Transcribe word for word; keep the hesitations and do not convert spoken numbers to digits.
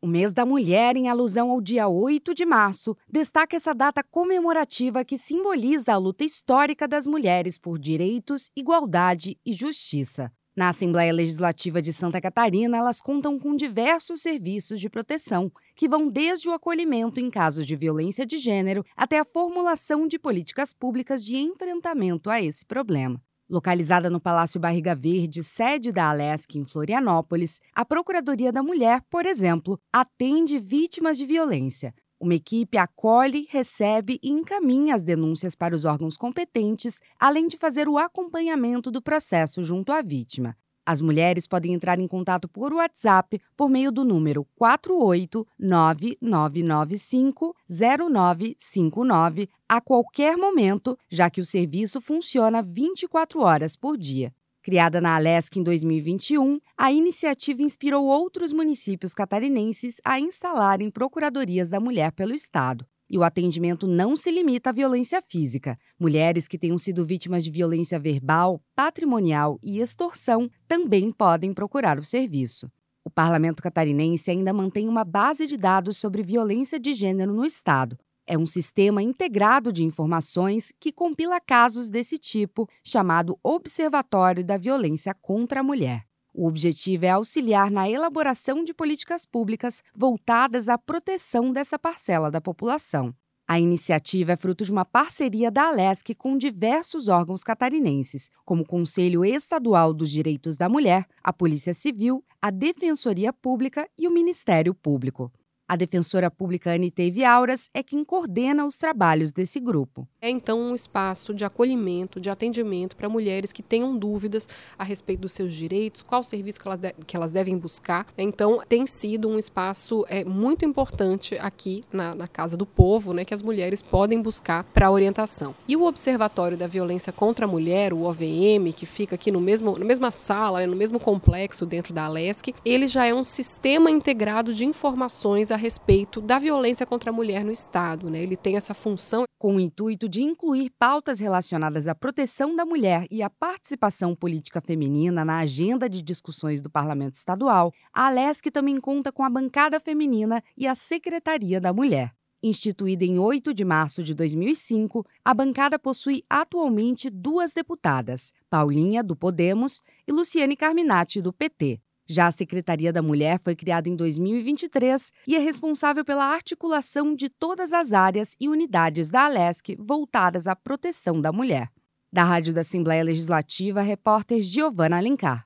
O mês da mulher, em alusão ao dia oito de março, destaca essa data comemorativa que simboliza a luta histórica das mulheres por direitos, igualdade e justiça. Na Assembleia Legislativa de Santa Catarina, elas contam com diversos serviços de proteção, que vão desde o acolhimento em casos de violência de gênero até a formulação de políticas públicas de enfrentamento a esse problema. Localizada no Palácio Barriga Verde, sede da Alesc em Florianópolis, a Procuradoria da Mulher, por exemplo, atende vítimas de violência. Uma equipe acolhe, recebe e encaminha as denúncias para os órgãos competentes, além de fazer o acompanhamento do processo junto à vítima. As mulheres podem entrar em contato por WhatsApp por meio do número quatro oito nove nove nove cinco zero nove cinco nove a qualquer momento, já que o serviço funciona vinte e quatro horas por dia. Criada na Alesc em dois mil e vinte e um, a iniciativa inspirou outros municípios catarinenses a instalarem procuradorias da mulher pelo estado. E o atendimento não se limita à violência física. Mulheres que tenham sido vítimas de violência verbal, patrimonial e extorsão também podem procurar o serviço. O Parlamento Catarinense ainda mantém uma base de dados sobre violência de gênero no estado. É um sistema integrado de informações que compila casos desse tipo, chamado Observatório da Violência contra a Mulher. O objetivo é auxiliar na elaboração de políticas públicas voltadas à proteção dessa parcela da população. A iniciativa é fruto de uma parceria da Alesc com diversos órgãos catarinenses, como o Conselho Estadual dos Direitos da Mulher, a Polícia Civil, a Defensoria Pública e o Ministério Público. A defensora pública Anitei Viauras é quem coordena os trabalhos desse grupo. É então um espaço de acolhimento, de atendimento para mulheres que tenham dúvidas a respeito dos seus direitos, qual serviço que elas, de, que elas devem buscar. Então, tem sido um espaço é, muito importante aqui na, na Casa do Povo, né, que as mulheres podem buscar para orientação. E o Observatório da Violência contra a Mulher, o O V M, que fica aqui no mesmo, na mesma sala, né, no mesmo complexo dentro da Alesc, ele já é um sistema integrado de informações a respeito da violência contra a mulher no estado, né? Ele tem essa função. Com o intuito de incluir pautas relacionadas à proteção da mulher e à participação política feminina na agenda de discussões do Parlamento Estadual, a Alesc também conta com a Bancada Feminina e a Secretaria da Mulher. Instituída em oito de março de dois mil e cinco, a bancada possui atualmente duas deputadas, Paulinha, do Podemos, e Luciane Carminati, do P T. Já a Secretaria da Mulher foi criada em dois mil e vinte e três e é responsável pela articulação de todas as áreas e unidades da Alesc voltadas à proteção da mulher. Da Rádio da Assembleia Legislativa, repórter Giovana Alencar.